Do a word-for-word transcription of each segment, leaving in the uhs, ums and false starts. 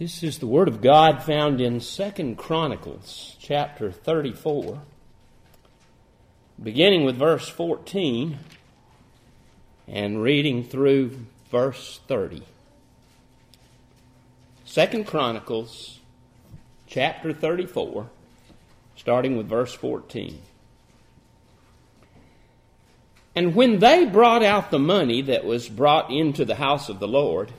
This is the Word of God found in Second Chronicles, chapter thirty-four, beginning with verse fourteen and reading through verse thirty. Second Chronicles, chapter thirty-four, starting with verse fourteen. And when they brought out the money that was brought into the house of the Lord,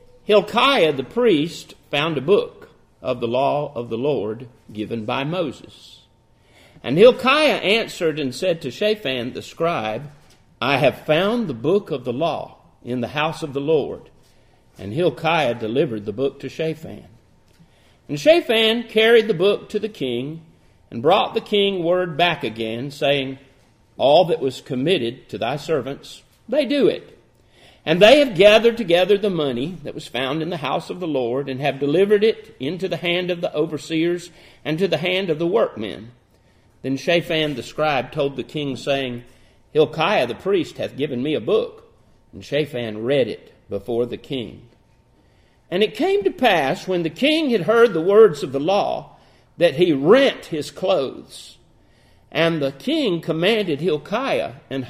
Hilkiah the priest found a book of the law of the Lord given by Moses. And Hilkiah answered and said to Shaphan the scribe, I have found the book of the law in the house of the Lord. And Hilkiah delivered the book to Shaphan. And Shaphan carried the book to the king and brought the king word back again, saying, All that was committed to thy servants, they do it. And they have gathered together the money that was found in the house of the Lord, and have delivered it into the hand of the overseers and to the hand of the workmen. Then Shaphan the scribe told the king, saying, Hilkiah the priest hath given me a book. And Shaphan read it before the king. And it came to pass, when the king had heard the words of the law, that he rent his clothes. And the king commanded Hilkiah and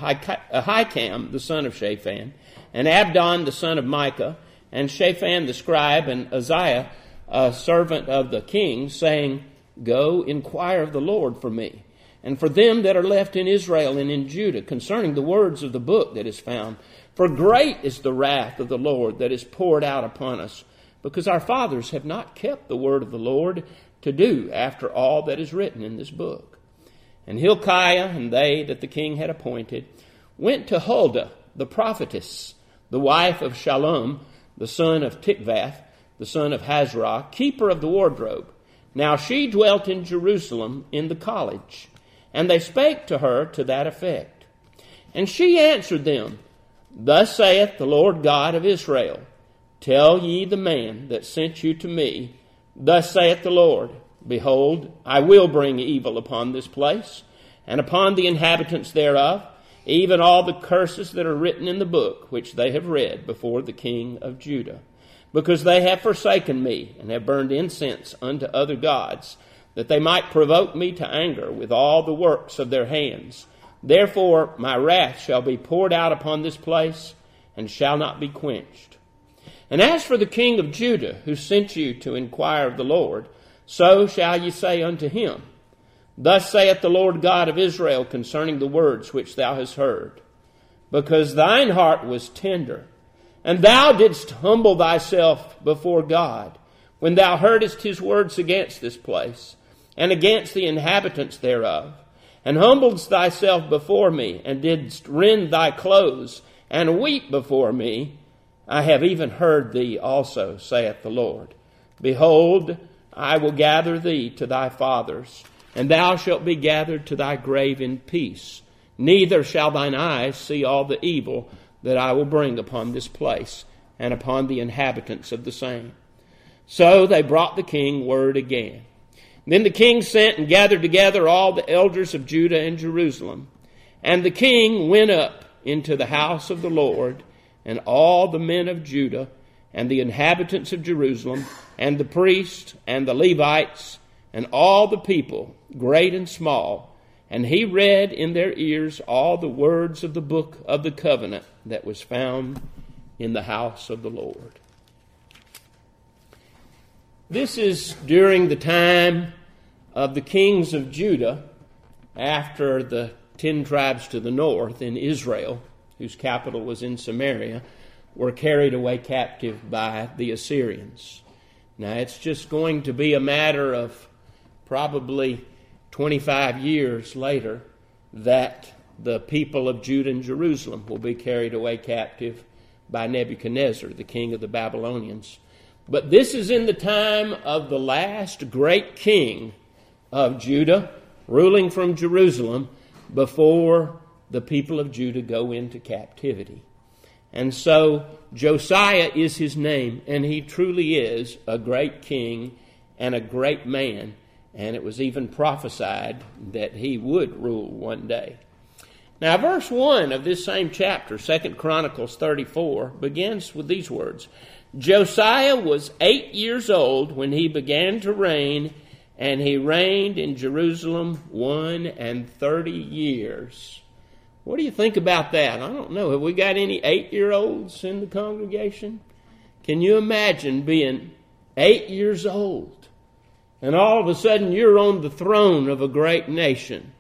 Ahikam the son of Shaphan, and Abdon the son of Micah, and Shaphan the scribe, and Uzziah, a servant of the king, saying, Go, inquire of the Lord for me, and for them that are left in Israel and in Judah, concerning the words of the book that is found. For great is the wrath of the Lord that is poured out upon us, because our fathers have not kept the word of the Lord to do after all that is written in this book. And Hilkiah and they that the king had appointed went to Huldah the prophetess, the wife of Shallum, the son of Tikvath, the son of Hazrah, keeper of the wardrobe. Now she dwelt in Jerusalem in the college, and they spake to her to that effect. And she answered them, Thus saith the Lord God of Israel, Tell ye the man that sent you to me, Thus saith the Lord, Behold, I will bring evil upon this place, and upon the inhabitants thereof, even all the curses that are written in the book which they have read before the king of Judah, because they have forsaken me, and have burned incense unto other gods, that they might provoke me to anger with all the works of their hands. Therefore my wrath shall be poured out upon this place, and shall not be quenched. And as for the king of Judah, who sent you to inquire of the Lord, so shall ye say unto him, Thus saith the Lord God of Israel concerning the words which thou hast heard. Because thine heart was tender, and thou didst humble thyself before God, when thou heardest his words against this place, and against the inhabitants thereof, and humblest thyself before me, and didst rend thy clothes, and weep before me, I have even heard thee also, saith the Lord. Behold, I will gather thee to thy fathers, and thou shalt be gathered to thy grave in peace. Neither shall thine eyes see all the evil that I will bring upon this place, and upon the inhabitants of the same. So they brought the king word again. Then the king sent and gathered together all the elders of Judah and Jerusalem. And the king went up into the house of the Lord, and all the men of Judah, and the inhabitants of Jerusalem, and the priests, and the Levites, and all the people, great and small, and he read in their ears all the words of the book of the covenant that was found in the house of the Lord. This is during the time of the kings of Judah, after the ten tribes to the north in Israel, whose capital was in Samaria, were carried away captive by the Assyrians. Now it's just going to be a matter of probably twenty-five years later that the people of Judah and Jerusalem will be carried away captive by Nebuchadnezzar, the king of the Babylonians. But this is in the time of the last great king of Judah, ruling from Jerusalem, before the people of Judah go into captivity. And so Josiah is his name, and he truly is a great king and a great man. And it was even prophesied that he would rule one day. Now, verse one of this same chapter, Second Chronicles thirty-four, begins with these words. Josiah was eight years old when he began to reign, and he reigned in Jerusalem one and thirty years. What do you think about that? I don't know. Have we got any eight-year-olds in the congregation? Can you imagine being eight years old and all of a sudden you're on the throne of a great nation?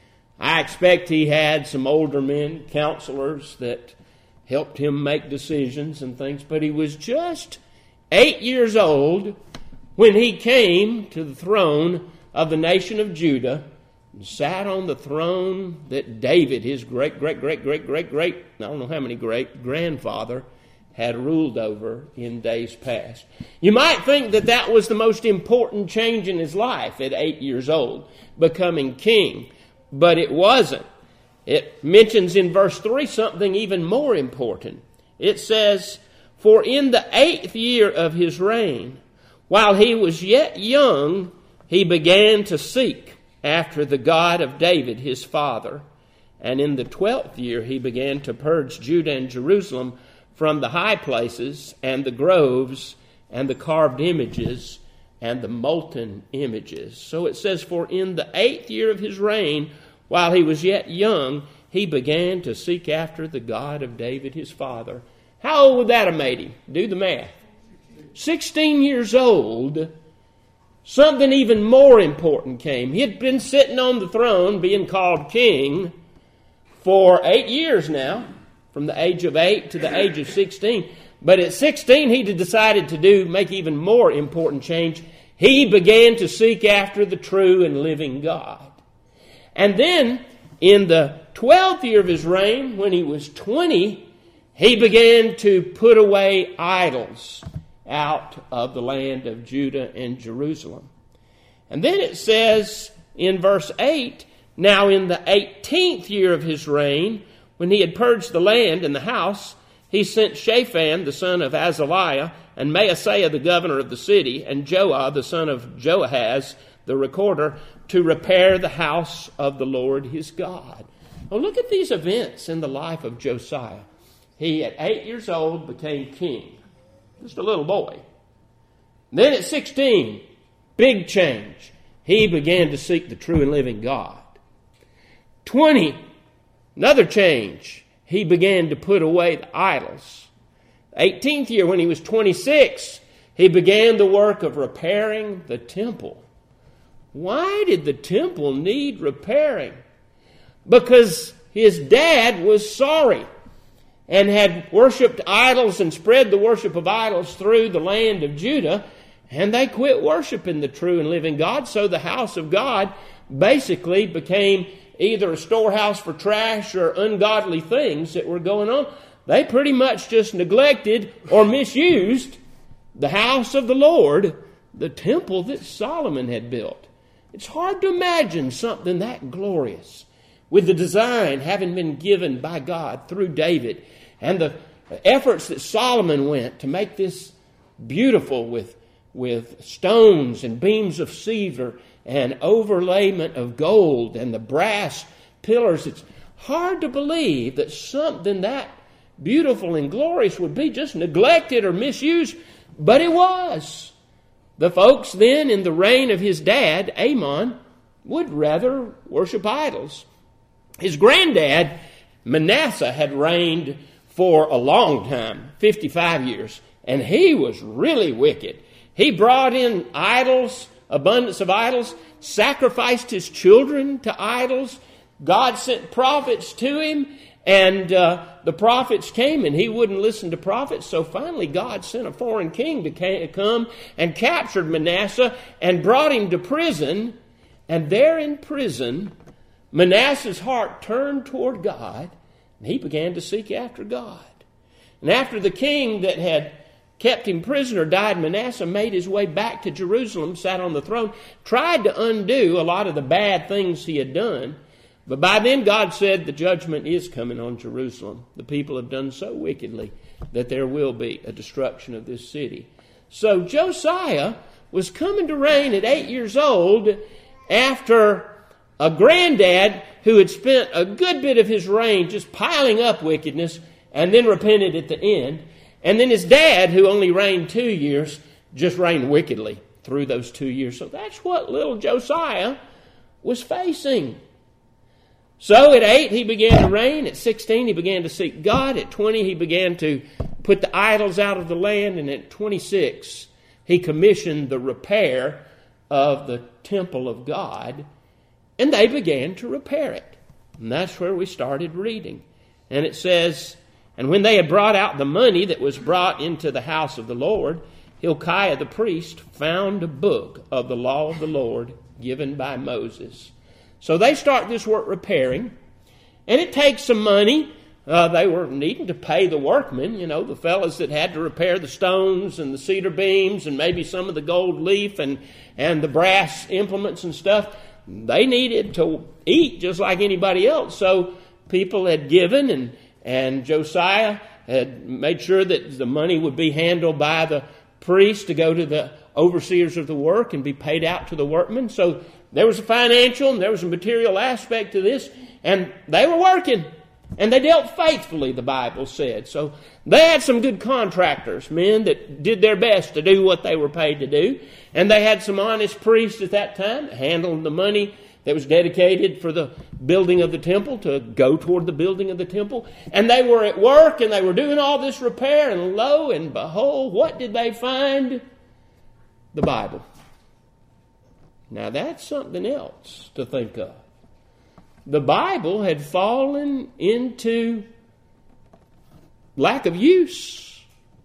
I expect he had some older men, counselors, that helped him make decisions and things, but he was just eight years old when he came to the throne of the nation of Judah and sat on the throne that David, his great, great, great, great, great, great, I don't know how many great, grandfather, had ruled over in days past. You might think that that was the most important change in his life at eight years old, becoming king, but it wasn't. It mentions in verse three something even more important. It says, "For in the eighth year of his reign, while he was yet young, he began to seek after the God of David his father. And in the twelfth year he began to purge Judah and Jerusalem from the high places and the groves and the carved images and the molten images." So it says, "For in the eighth year of his reign, while he was yet young, he began to seek after the God of David his father." How old would that have made him? Do the math. sixteen years old. Something even more important came. He had been sitting on the throne being called king for eight years now, from the age of eight to the age of sixteen. But at sixteen, he decided to do, make even more important change. He began to seek after the true and living God. And then, in the twelfth year of his reign, when he was twenty, he began to put away idols out of the land of Judah and Jerusalem. And then it says in verse eight, "Now in the eighteenth year of his reign, when he had purged the land and the house, he sent Shaphan the son of Azaliah, and Maaseiah the governor of the city, and Joah the son of Joahaz the recorder, to repair the house of the Lord his God." Well, look at these events in the life of Josiah. He, at eight years old, became king. Just a little boy. Then at sixteen, big change. He began to seek the true and living God. twenty, another change. He began to put away the idols. eighteenth year, when he was twenty-six, he began the work of repairing the temple. Why did the temple need repairing? Because his dad was sorry and had worshipped idols and spread the worship of idols through the land of Judah, and they quit worshiping the true and living God, so the house of God basically became either a storehouse for trash or ungodly things that were going on. They pretty much just neglected or misused the house of the Lord, the temple that Solomon had built. It's hard to imagine something that glorious, with the design having been given by God through David, and the efforts that Solomon went to make this beautiful with, with stones and beams of cedar and overlayment of gold and the brass pillars. It's hard to believe that something that beautiful and glorious would be just neglected or misused, but it was. The folks then in the reign of his dad, Amon, would rather worship idols. His granddad, Manasseh, had reigned for a long time, fifty-five years, and he was really wicked. He brought in idols, abundance of idols, sacrificed his children to idols. God sent prophets to him, and uh, the prophets came, and he wouldn't listen to prophets. So finally God sent a foreign king to come and captured Manasseh and brought him to prison. And there in prison, Manasseh's heart turned toward God, and he began to seek after God. And after the king that had kept him prisoner died, Manasseh made his way back to Jerusalem, sat on the throne, tried to undo a lot of the bad things he had done. But by then God said the judgment is coming on Jerusalem. The people have done so wickedly that there will be a destruction of this city. So Josiah was coming to reign at eight years old after a granddad who had spent a good bit of his reign just piling up wickedness and then repented at the end. And then his dad, who only reigned two years, just reigned wickedly through those two years. So that's what little Josiah was facing. So at eight, he began to reign. At sixteen, he began to seek God. At twenty, he began to put the idols out of the land. And at twenty-six, he commissioned the repair of the temple of God. And they began to repair it. And that's where we started reading. And it says, and when they had brought out the money that was brought into the house of the Lord, Hilkiah the priest found a book of the law of the Lord given by Moses. So they start this work repairing, and it takes some money. Uh, they were needing to pay the workmen, you know, the fellas that had to repair the stones and the cedar beams and maybe some of the gold leaf and, and the brass implements and stuff. They needed to eat just like anybody else. So people had given, and, and Josiah had made sure that the money would be handled by the priests to go to the overseers of the work and be paid out to the workmen. So there was a financial and there was a material aspect to this, and they were working. And they dealt faithfully, the Bible said. So they had some good contractors, men that did their best to do what they were paid to do. And they had some honest priests at that time handling the money that was dedicated for the building of the temple to go toward the building of the temple. And they were at work and they were doing all this repair. And lo and behold, what did they find? The Bible. Now that's something else to think of. The Bible had fallen into lack of use.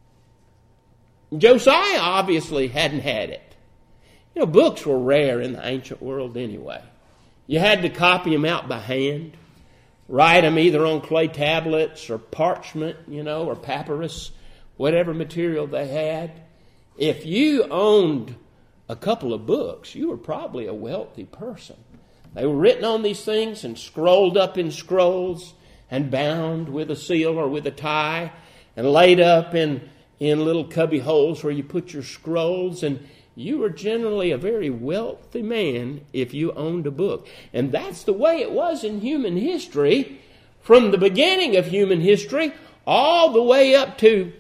Josiah obviously hadn't had it. You know, books were rare in the ancient world anyway. You had to copy them out by hand, write them either on clay tablets or parchment, you know, or papyrus, whatever material they had. If you owned a couple of books, you were probably a wealthy person. They were written on these things and scrolled up in scrolls and bound with a seal or with a tie and laid up in, in little cubby holes where you put your scrolls. And you were generally a very wealthy man if you owned a book. And that's the way it was in human history, from the beginning of human history all the way up to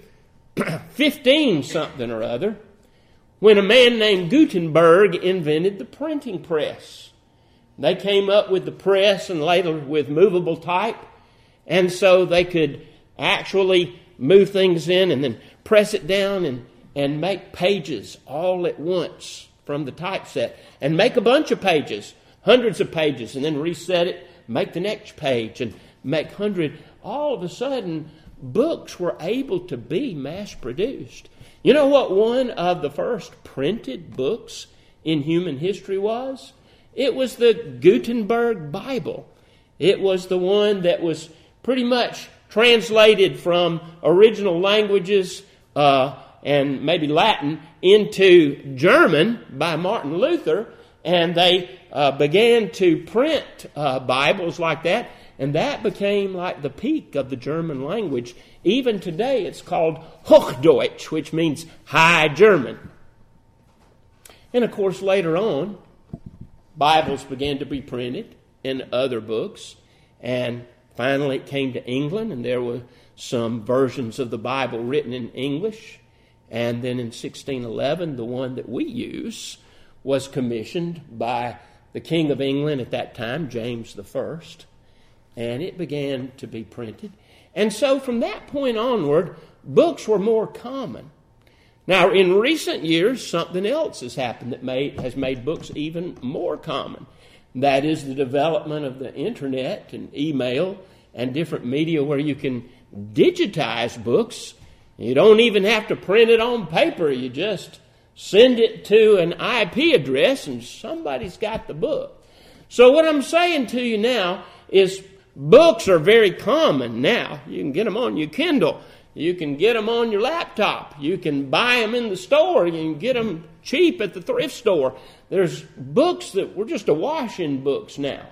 fifteen something or other, when a man named Gutenberg invented the printing press. They came up with the press and later with movable type. And so they could actually move things in and then press it down and, and make pages all at once from the typeset. And make a bunch of pages, hundreds of pages, and then reset it, make the next page, and make hundred. All of a sudden, books were able to be mass-produced. You know what one of the first printed books in human history was? It was the Gutenberg Bible. It was the one that was pretty much translated from original languages uh, and maybe Latin into German by Martin Luther. And they uh, began to print uh, Bibles like that. And that became like the peak of the German language. Even today it's called Hochdeutsch, which means High German. And of course later on, Bibles began to be printed in other books, and finally it came to England, and there were some versions of the Bible written in English. And then in sixteen eleven, the one that we use was commissioned by the King of England at that time, James the First, and it began to be printed. And so from that point onward, books were more common. Now, in recent years, something else has happened that made, has made books even more common. That is the development of the internet and email and different media where you can digitize books. You don't even have to print it on paper. You just send it to an I P address and somebody's got the book. So what I'm saying to you now is books are very common now. You can get them on your Kindle. You can get them on your laptop. You can buy them in the store. You can get them cheap at the thrift store. There's books that were just awash in books now.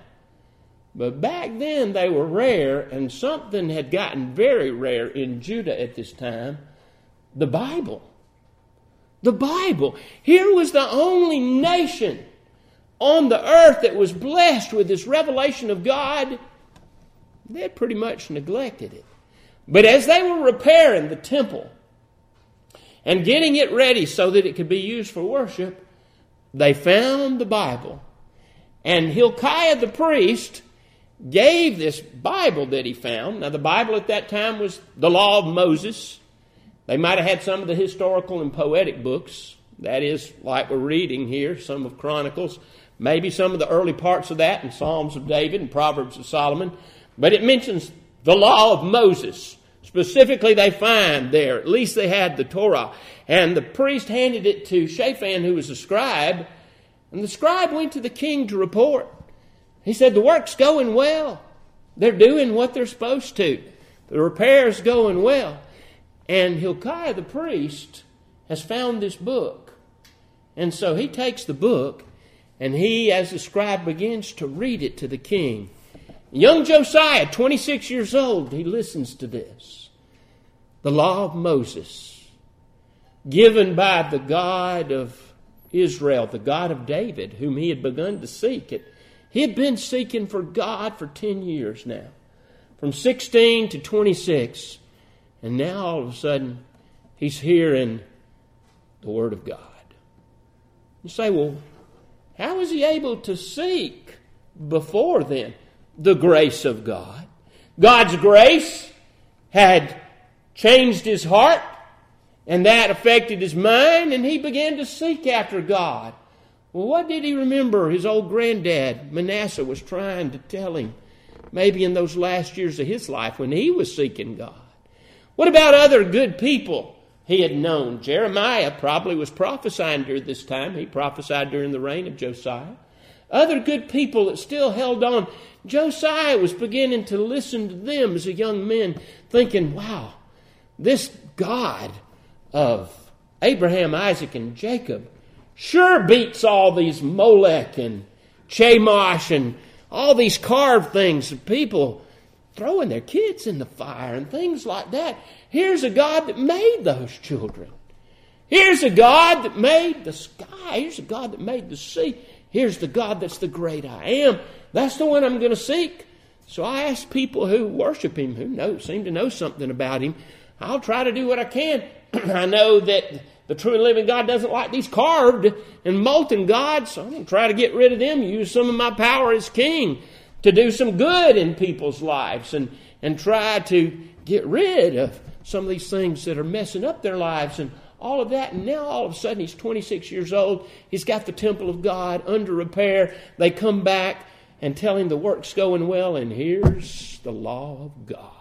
But back then they were rare, and something had gotten very rare in Judah at this time. The Bible. The Bible. Here was the only nation on the earth that was blessed with this revelation of God. They had pretty much neglected it. But as they were repairing the temple, and getting it ready so that it could be used for worship, they found the Bible. And Hilkiah the priest gave this Bible that he found. Now the Bible at that time was the law of Moses. They might have had some of the historical and poetic books. That is, like we're reading here, some of Chronicles. Maybe some of the early parts of that in Psalms of David and Proverbs of Solomon. But it mentions the law of Moses. Specifically, they find there, at least they had the Torah. And the priest handed it to Shaphan, who was a scribe. And the scribe went to the king to report. He said, the work's going well. They're doing what they're supposed to. The repair's going well. And Hilkiah the priest has found this book. And so he takes the book, and he, as the scribe, begins to read it to the king. Young Josiah, twenty-six years old, he listens to this. The law of Moses, given by the God of Israel, the God of David, whom he had begun to seek. It, he had been seeking for God for ten years now, from sixteen to twenty-six. And now all of a sudden, he's hearing the Word of God. You say, well, how was he able to seek before then? The grace of God. God's grace had changed his heart, and that affected his mind, and he began to seek after God. Well, what did he remember his old granddad, Manasseh, was trying to tell him, maybe in those last years of his life when he was seeking God? What about other good people he had known? Jeremiah probably was prophesying during this time. He prophesied during the reign of Josiah. Other good people that still held on. Josiah was beginning to listen to them as a young man, thinking, wow, this God of Abraham, Isaac, and Jacob sure beats all these Molech and Chemosh and all these carved things of people throwing their kids in the fire and things like that. Here's a God that made those children. Here's a God that made the sky. Here's a God that made the sea. Here's the God that's the great I am. That's the one I'm going to seek. So I asked people who worship him, who know, seem to know something about him. I'll try to do what I can. I know that the true and living God doesn't like these carved and molten gods. So I'm going to try to get rid of them, use some of my power as king to do some good in people's lives and, and try to get rid of some of these things that are messing up their lives and all of that. And now all of a sudden he's twenty-six years old. He's got the temple of God under repair. They come back and tell him the work's going well, and here's the law of God.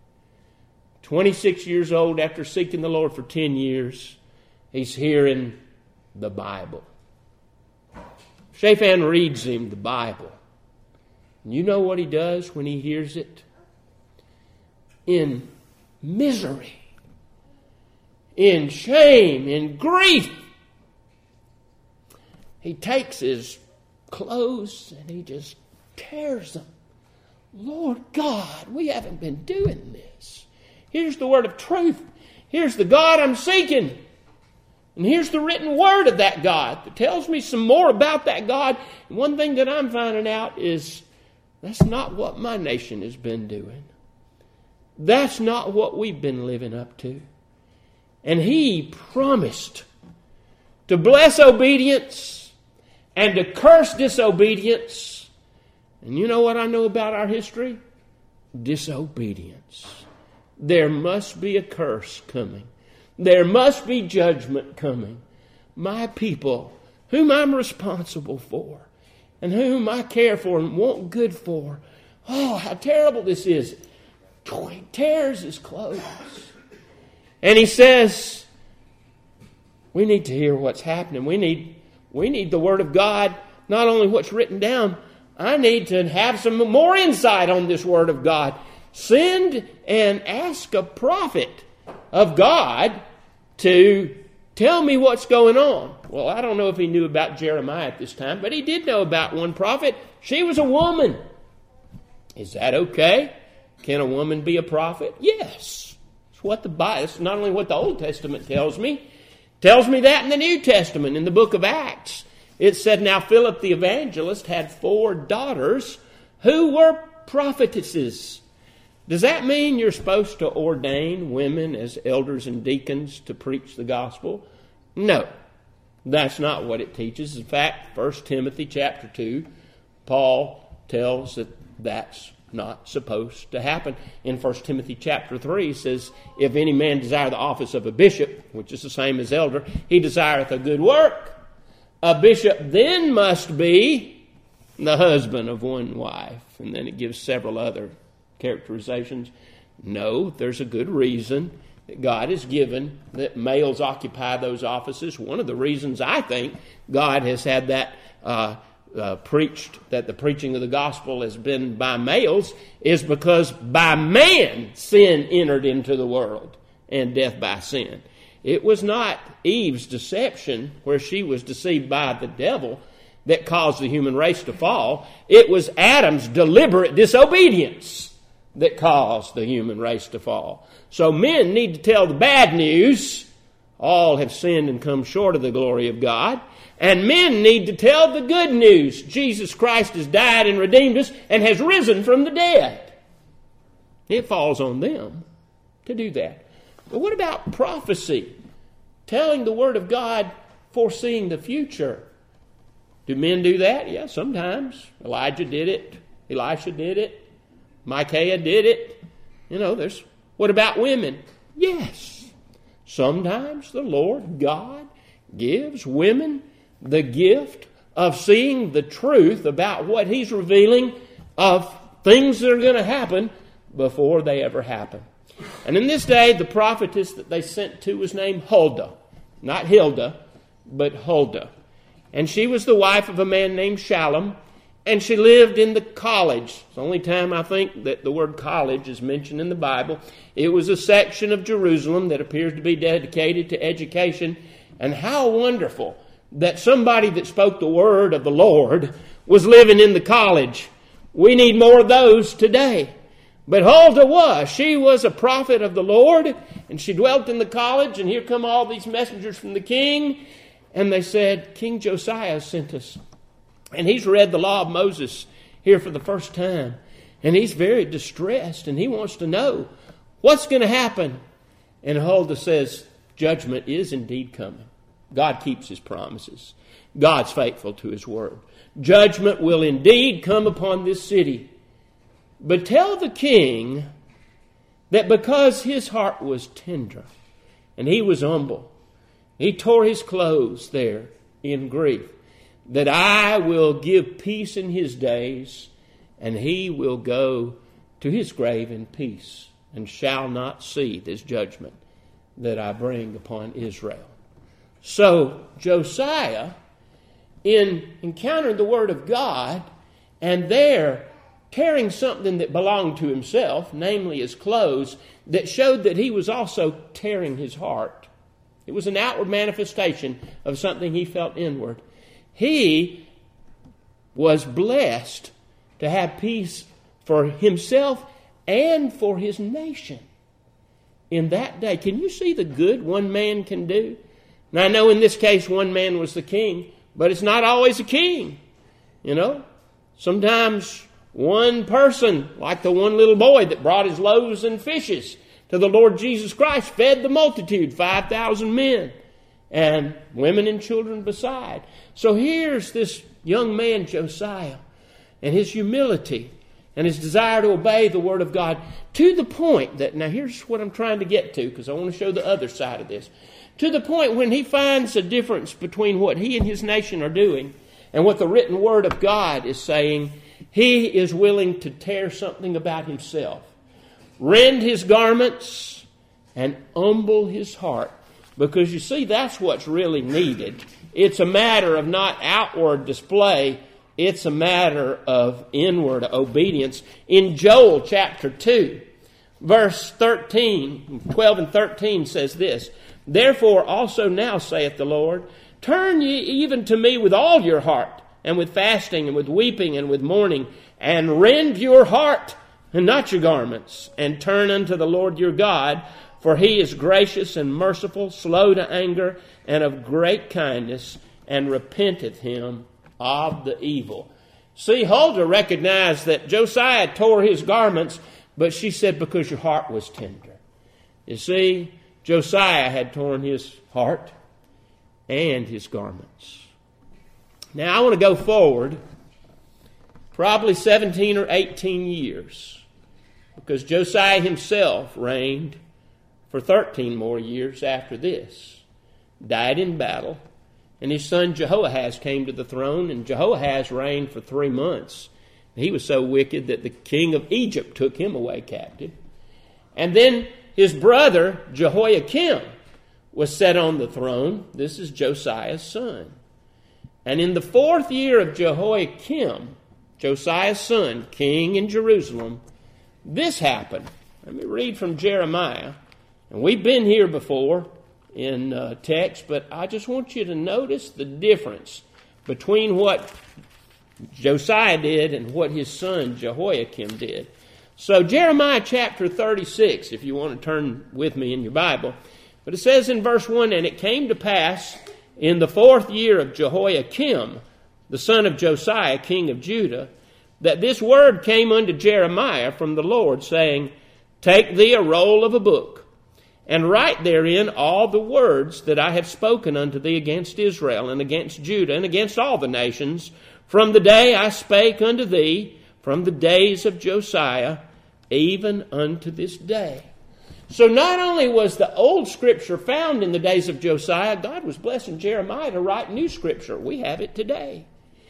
twenty-six years old, after seeking the Lord for ten years, he's hearing the Bible. Shaphan reads him the Bible. And you know what he does when he hears it? In misery, in shame, in grief, he takes his clothes and he just tears them. Lord God, we haven't been doing this. Here's the word of truth. Here's the God I'm seeking. And here's the written word of that God that tells me some more about that God. And one thing that I'm finding out is that's not what my nation has been doing. That's not what we've been living up to. And he promised to bless obedience and to curse disobedience. And you know what I know about our history? Disobedience. There must be a curse coming. There must be judgment coming. My people, whom I'm responsible for, and whom I care for and want good for, oh, how terrible this is. He tears his clothes. And he says, we need to hear what's happening. We need, we need the Word of God, not only what's written down. I need to have some more insight on this Word of God. Send and ask a prophet of God to tell me what's going on. Well, I don't know if he knew about Jeremiah at this time, but he did know about one prophet. She was a woman. Is that okay? Can a woman be a prophet? Yes. It's what the Bible, it's not only what the Old Testament tells me, it tells me that in the New Testament, in the book of Acts. It said, now Philip the evangelist had four daughters who were prophetesses. Does that mean you're supposed to ordain women as elders and deacons to preach the gospel? No, that's not what it teaches. In fact, First Timothy chapter two, Paul tells that that's not supposed to happen. In First Timothy chapter three, he says, if any man desire the office of a bishop, which is the same as elder, he desireth a good work. A bishop then must be the husband of one wife. And then it gives several other characterizations. No, there's a good reason that God has given that males occupy those offices. One of the reasons I think God has had that uh, uh, preached, that the preaching of the gospel has been by males, is because by man sin entered into the world, and death by sin. It was not Eve's deception, where she was deceived by the devil, that caused the human race to fall. It was Adam's deliberate disobedience that caused the human race to fall. So men need to tell the bad news. All have sinned and come short of the glory of God. And men need to tell the good news. Jesus Christ has died and redeemed us and has risen from the dead. It falls on them to do that. But what about prophecy? Telling the Word of God, foreseeing the future. Do men do that? Yeah, sometimes. Elijah did it. Elisha did it. Micaiah did it. You know, there's... What about women? Yes. Sometimes the Lord God gives women the gift of seeing the truth about what He's revealing of things that are going to happen before they ever happen. And in this day, the prophetess that they sent to was named Huldah. Not Hilda, but Huldah. And she was the wife of a man named Shallum, and she lived in the college. It's the only time I think that the word college is mentioned in the Bible. It was a section of Jerusalem that appears to be dedicated to education. And how wonderful that somebody that spoke the word of the Lord was living in the college. We need more of those today. But Huldah was. She was a prophet of the Lord, and she dwelt in the college, and here come all these messengers from the king, and they said, King Josiah sent us. And he's read the law of Moses here for the first time, and he's very distressed, and he wants to know what's going to happen. And Huldah says, judgment is indeed coming. God keeps His promises. God's faithful to His word. Judgment will indeed come upon this city. But tell the king that because his heart was tender and he was humble, he tore his clothes there in grief, that I will give peace in his days, and he will go to his grave in peace, and shall not see this judgment that I bring upon Israel. So Josiah, in encountering the word of God, and there tearing something that belonged to himself, namely his clothes, that showed that he was also tearing his heart. It was an outward manifestation of something he felt inward. He was blessed to have peace for himself and for his nation in that day. Can you see the good one man can do? Now, I know in this case one man was the king, but it's not always a king. You know, sometimes one person, like the one little boy that brought his loaves and fishes to the Lord Jesus Christ, fed the multitude, five thousand men, and women and children beside. So here's this young man, Josiah, and his humility and his desire to obey the word of God, to the point that, now here's what I'm trying to get to, because I want to show the other side of this, to the point when he finds a difference between what he and his nation are doing and what the written word of God is saying. He is willing to tear something about himself, rend his garments, and humble his heart. Because you see, that's what's really needed. It's a matter of not outward display. It's a matter of inward obedience. In Joel chapter two, verse thirteen, twelve and thirteen says this, Therefore also now saith the Lord, Turn ye even to me with all your heart, and with fasting, and with weeping, and with mourning, and rend your heart, and not your garments, and turn unto the Lord your God, for He is gracious and merciful, slow to anger, and of great kindness, and repenteth him of the evil. See, Huldah recognized that Josiah tore his garments But she said, because your heart was tender. You see, Josiah had torn his heart and his garments. Now I want to go forward probably seventeen or eighteen years, because Josiah himself reigned for thirteen more years after this, died in battle, and his son Jehoahaz came to the throne, and Jehoahaz reigned for three months. He was so wicked that the king of Egypt took him away captive. And then his brother Jehoiakim was set on the throne. This is Josiah's son. And in the fourth year of Jehoiakim, Josiah's son, king in Jerusalem, this happened. Let me read from Jeremiah. And we've been here before in uh, text, but I just want you to notice the difference between what Josiah did and what his son Jehoiakim did. So Jeremiah chapter thirty-six, if you want to turn with me in your Bible. But it says in verse one, and it came to pass in the fourth year of Jehoiakim, the son of Josiah, king of Judah, that this word came unto Jeremiah from the Lord, saying, take thee a roll of a book, and write therein all the words that I have spoken unto thee against Israel, and against Judah, and against all the nations, from the day I spake unto thee, from the days of Josiah, even unto this day. So not only was the old scripture found in the days of Josiah, God was blessing Jeremiah to write new scripture. We have it today.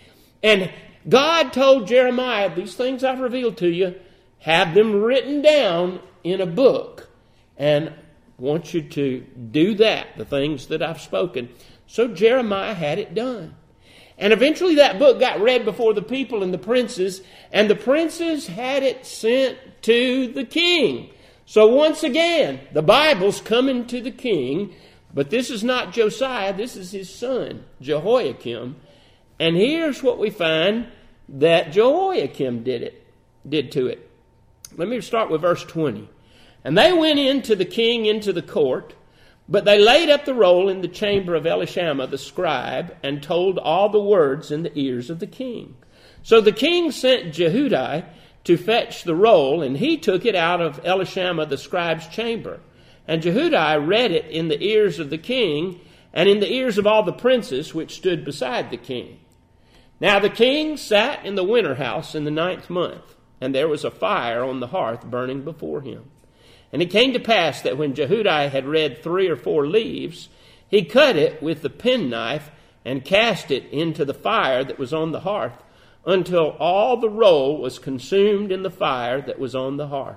And God told Jeremiah, these things I've revealed to you, have them written down in a book. And I want you to do that, the things that I've spoken. So Jeremiah had it done. And eventually that book got read before the people and the princes, and the princes had it sent to the king. So once again, the Bible's coming to the king, but this is not Josiah, this is his son, Jehoiakim. And here's what we find that Jehoiakim did it, did to it. Let me start with verse twenty. And they went in to the king into the court, but they laid up the roll in the chamber of Elishama the scribe, and told all the words in the ears of the king. So the king sent Jehudi to fetch the roll, and he took it out of Elishama the scribe's chamber. And Jehudi read it in the ears of the king, and in the ears of all the princes which stood beside the king. Now the king sat in the winter house in the ninth month, and there was a fire on the hearth burning before him. And it came to pass that when Jehudi had read three or four leaves, he cut it with the penknife and cast it into the fire that was on the hearth, until all the roll was consumed in the fire that was on the hearth.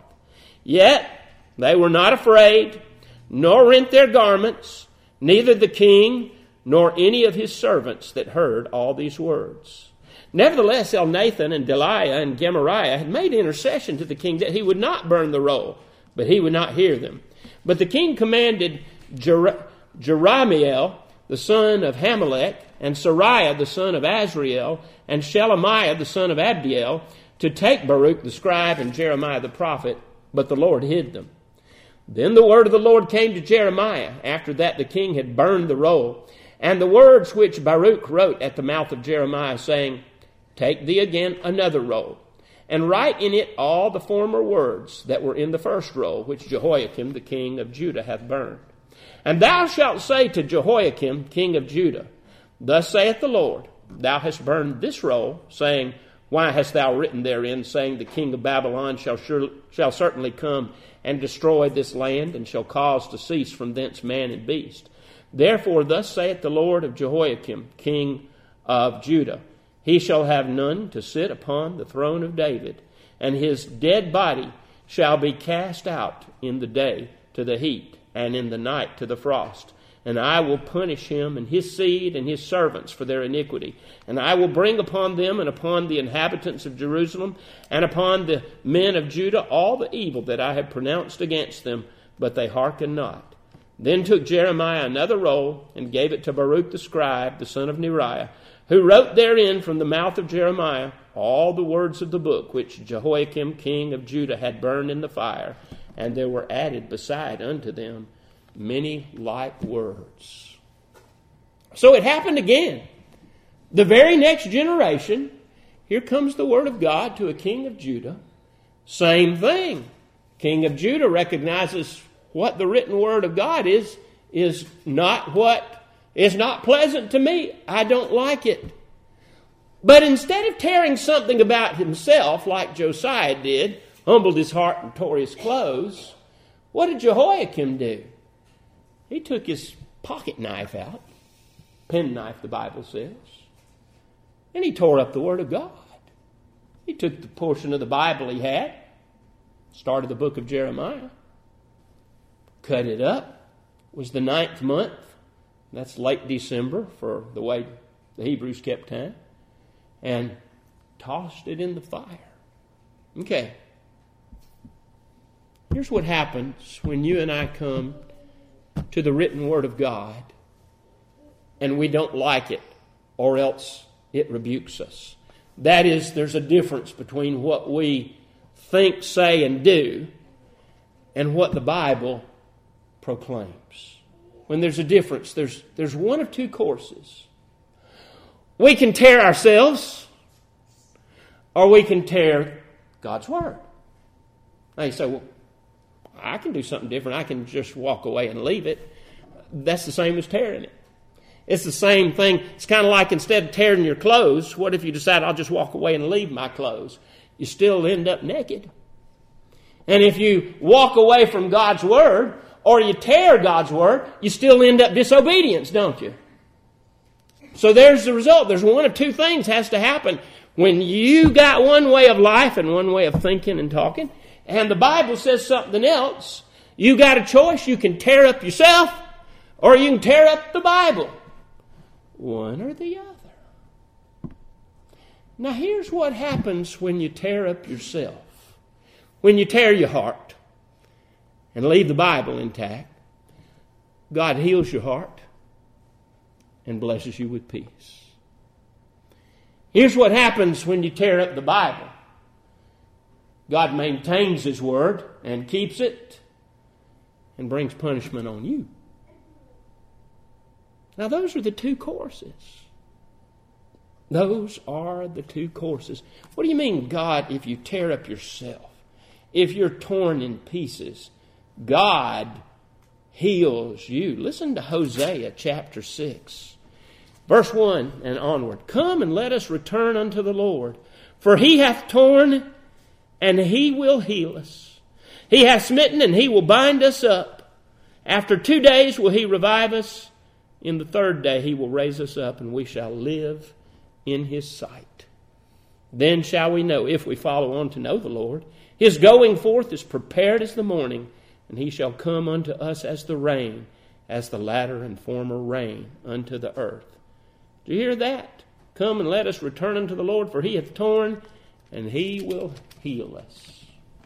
Yet they were not afraid, nor rent their garments, neither the king nor any of his servants that heard all these words. Nevertheless, Elnathan and Delaiah and Gemariah had made intercession to the king that he would not burn the roll, but he would not hear them. But the king commanded Jer- Jerahmeel, the son of Hamelech, and Sariah, the son of Azriel, and Shelemiah, the son of Abdiel, to take Baruch the scribe and Jeremiah the prophet, but the Lord hid them. Then the word of the Lord came to Jeremiah, after that the king had burned the roll, and the words which Baruch wrote at the mouth of Jeremiah, saying, take thee again another roll, and write in it all the former words that were in the first roll, which Jehoiakim the king of Judah hath burned. And thou shalt say to Jehoiakim king of Judah, thus saith the Lord, thou hast burned this roll, saying, why hast thou written therein, saying, the king of Babylon shall, sure, shall certainly come and destroy this land, and shall cause to cease from thence man and beast. Therefore thus saith the Lord of Jehoiakim king of Judah, he shall have none to sit upon the throne of David, and his dead body shall be cast out in the day to the heat, and in the night to the frost. And I will punish him and his seed and his servants for their iniquity. And I will bring upon them and upon the inhabitants of Jerusalem and upon the men of Judah all the evil that I have pronounced against them, but they hearken not. Then took Jeremiah another roll and gave it to Baruch the scribe, the son of Neriah, who wrote therein from the mouth of Jeremiah all the words of the book which Jehoiakim king of Judah had burned in the fire. And there were added beside unto them many like words. So it happened again. The very next generation, here comes the word of God to a king of Judah. Same thing. King of Judah recognizes what the written word of God is, is not what is not pleasant to me. I don't like it. But instead of tearing something about himself like Josiah did, humbled his heart and tore his clothes, what did Jehoiakim do? He took his pocket knife out, penknife the Bible says, and he tore up the Word of God. He took the portion of the Bible he had, started the book of Jeremiah, cut it up. It was the ninth month. That's late December for the way the Hebrews kept time. And tossed it in the fire. Okay. Here's what happens when you and I come to the written Word of God and we don't like it, or else it rebukes us. That is, there's a difference between what we think, say, and do and what the Bible proclaims. When there's a difference, there's, there's one of two courses. We can tear ourselves, or we can tear God's Word. Now you say, well, I can do something different. I can just walk away and leave it. That's the same as tearing it. It's the same thing. It's kind of like instead of tearing your clothes, what if you decide, I'll just walk away and leave my clothes? You still end up naked. And if you walk away from God's Word, or you tear God's Word, you still end up disobedience, don't you? So there's the result. There's one of two things has to happen. When you got one way of life and one way of thinking and talking, and the Bible says something else, you got a choice. You can tear up yourself, or you can tear up the Bible. One or the other. Now here's what happens when you tear up yourself. When you tear your heart and leave the Bible intact, God heals your heart and blesses you with peace. Here's what happens when you tear up the Bible. God maintains His Word and keeps it and brings punishment on you. Now those are the two courses. Those are the two courses. What do you mean, God, if you tear up yourself, if you're torn in pieces, God heals you? Listen to Hosea chapter six. Verse one and onward. Come and let us return unto the Lord, for He hath torn and He will heal us. He hath smitten and He will bind us up. After two days will He revive us. In the third day He will raise us up, and we shall live in His sight. Then shall we know, if we follow on to know the Lord. His going forth is prepared as the morning, and He shall come unto us as the rain, as the latter and former rain unto the earth. Do you hear that? Come and let us return unto the Lord, for He hath torn, and He will heal us.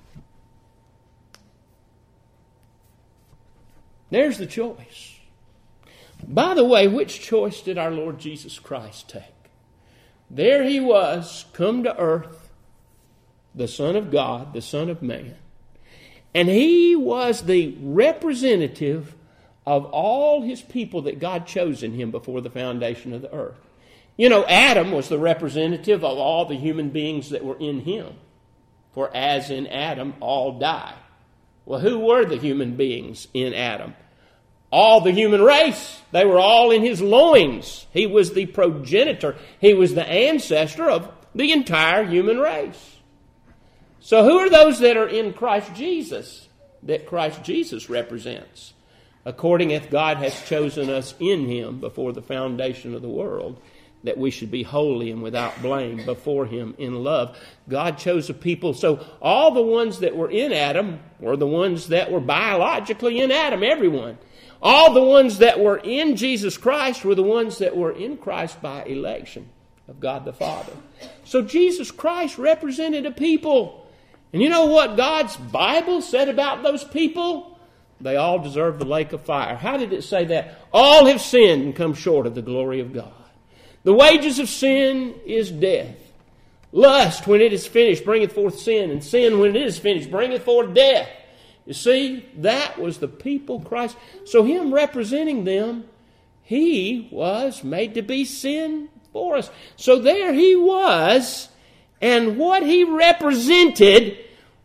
There's the choice. By the way, which choice did our Lord Jesus Christ take? There He was, come to earth, the Son of God, the Son of Man. And He was the representative of all His people that God chose in Him before the foundation of the earth. You know, Adam was the representative of all the human beings that were in Him. For as in Adam, all die. Well, who were the human beings in Adam? All the human race. They were all in his loins. He was the progenitor. He was the ancestor of the entire human race. So who are those that are in Christ Jesus that Christ Jesus represents? According as God has chosen us in Him before the foundation of the world, that we should be holy and without blame before Him in love. God chose a people. So all the ones that were in Adam were the ones that were biologically in Adam, everyone. All the ones that were in Jesus Christ were the ones that were in Christ by election of God the Father. So Jesus Christ represented a people. And you know what God's Bible said about those people? They all deserve the lake of fire. How did it say that? All have sinned and come short of the glory of God. The wages of sin is death. Lust, when it is finished, bringeth forth sin. And sin, when it is finished, bringeth forth death. You see, that was the people Christ. So Him representing them, He was made to be sin for us. So there He was, and what He represented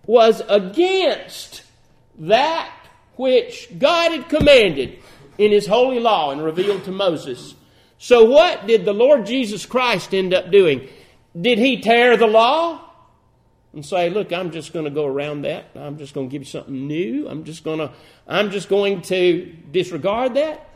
was against that which God had commanded in His holy law and revealed to Moses. So what did the Lord Jesus Christ end up doing? Did He tear the law and say, look, I'm just going to go around that. I'm just going to give you something new. I'm just going to, I'm just going to disregard that?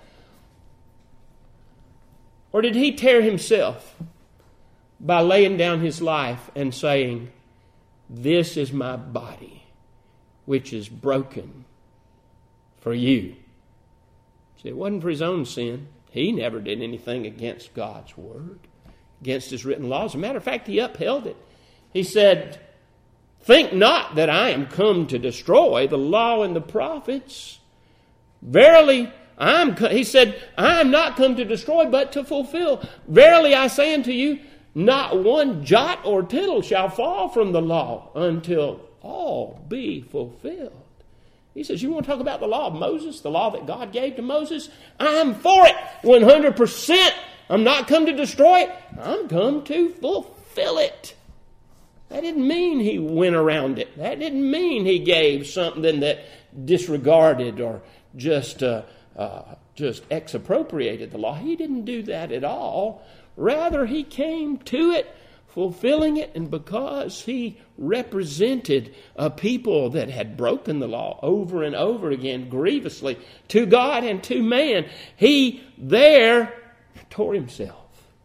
Or did He tear Himself by laying down His life and saying, this is my body, which is broken for you? See, it wasn't for His own sin. He never did anything against God's word, against His written laws. As a matter of fact, He upheld it. He said, think not that I am come to destroy the law and the prophets. Verily, I am, he said, I am not come to destroy, but to fulfill. Verily, I say unto you, not one jot or tittle shall fall from the law until all be fulfilled. He says, you want to talk about the law of Moses, the law that God gave to Moses? I'm for it one hundred percent. I'm not come to destroy it. I'm come to fulfill it. That didn't mean He went around it. That didn't mean He gave something that disregarded or just uh, uh, just expropriated the law. He didn't do that at all. Rather, He came to it, fulfilling it, and because He represented a people that had broken the law over and over again grievously to God and to man, He there tore Himself.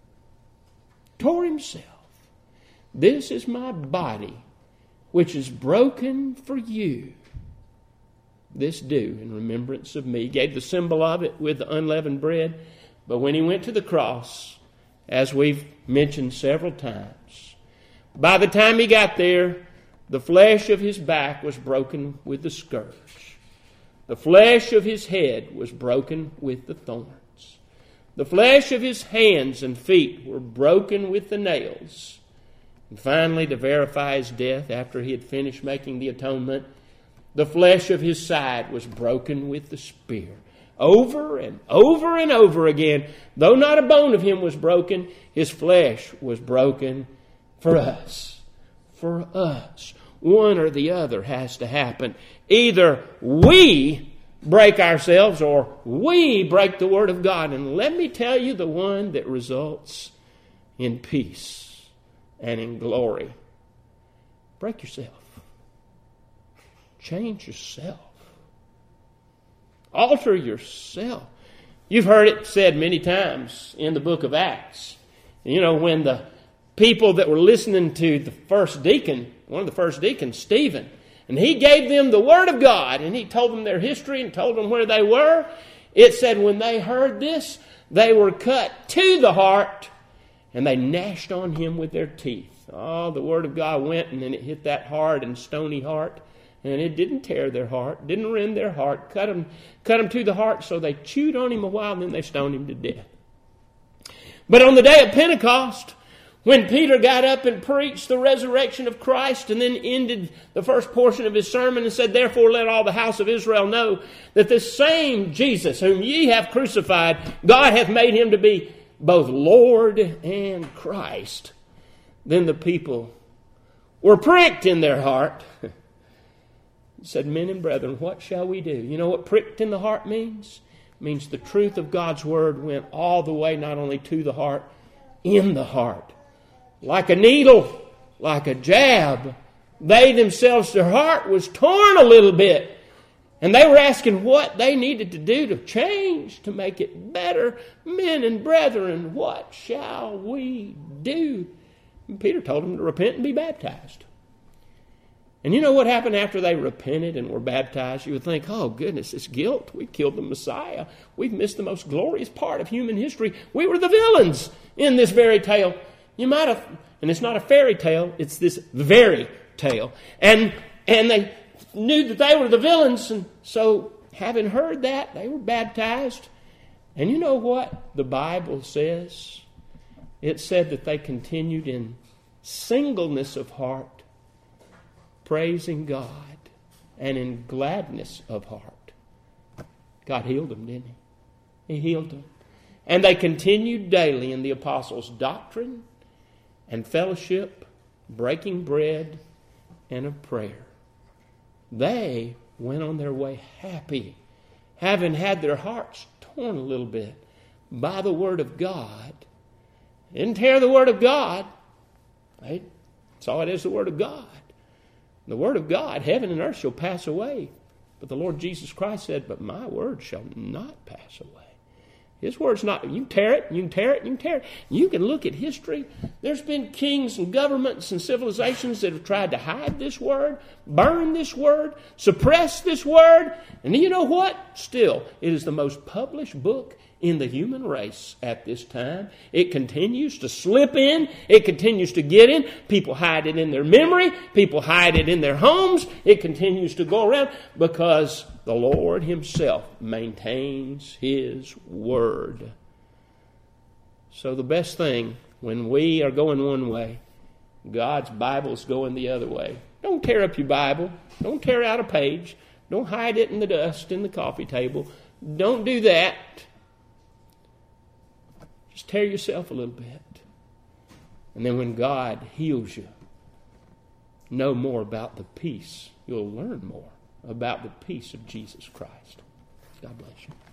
Tore Himself. This is my body, which is broken for you. This do in remembrance of me. He gave the symbol of it with the unleavened bread. But when He went to the cross, as we've mentioned several times, by the time He got there, the flesh of His back was broken with the scourge. The flesh of His head was broken with the thorns. The flesh of His hands and feet were broken with the nails. And finally, to verify His death, after He had finished making the atonement, the flesh of His side was broken with the spear. Over and over and over again, though not a bone of Him was broken, His flesh was broken for us. For us. One or the other has to happen. Either we break ourselves or we break the Word of God. And let me tell you, the one that results in peace and in glory. Break yourself. Change yourself. Alter yourself. You've heard it said many times in the book of Acts. You know, when the people that were listening to the first deacon, one of the first deacons, Stephen, and he gave them the Word of God, and he told them their history and told them where they were. It said when they heard this, they were cut to the heart, and they gnashed on him with their teeth. Oh, the Word of God went, and then it hit that hard and stony heart. And it didn't tear their heart, didn't rend their heart, cut them, cut them to the heart, so they chewed on him a while, and then they stoned him to death. But on the day of Pentecost, when Peter got up and preached the resurrection of Christ and then ended the first portion of his sermon and said, therefore let all the house of Israel know that this same Jesus whom ye have crucified, God hath made Him to be both Lord and Christ. Then the people were pricked in their heart. Said, men and brethren, what shall we do? You know what pricked in the heart means? It means the truth of God's Word went all the way, not only to the heart, in the heart. Like a needle, like a jab. They themselves, their heart was torn a little bit. And they were asking what they needed to do to change, to make it better. Men and brethren, what shall we do? And Peter told them to repent and be baptized. And you know what happened after they repented and were baptized? You would think, oh goodness, it's guilt. We killed the Messiah. We've missed the most glorious part of human history. We were the villains in this very tale. You might have, and it's not a fairy tale, it's this very tale. And and they knew that they were the villains, and so having heard that, they were baptized. And you know what the Bible says? It said that they continued in singleness of heart, praising God, and in gladness of heart. God healed them, didn't He? He healed them. And they continued daily in the apostles' doctrine and fellowship, breaking bread, and of prayer. they went on their way happy, having had their hearts torn a little bit by the Word of God. They didn't tear the Word of God. Right? That's all it is, the Word of God. The Word of God, heaven and earth shall pass away. But the Lord Jesus Christ said, but my word shall not pass away. His word's not, you can tear it, you can tear it, you can tear it. You can look at history. There's been kings and governments and civilizations that have tried to hide this word, burn this word, suppress this word. And you know what? Still, it is the most published book in the human race at this time. It continues to slip in. It continues to get in. People hide it in their memory. People hide it in their homes. It continues to go around because the Lord Himself maintains His Word. So the best thing when we are going one way, God's Bible is going the other way. Don't tear up your Bible. Don't tear out a page. Don't hide it in the dust in the coffee table. Don't do that. Just tear yourself a little bit. And then when God heals you, know more about the peace. You'll learn more about the peace of Jesus Christ. God bless you.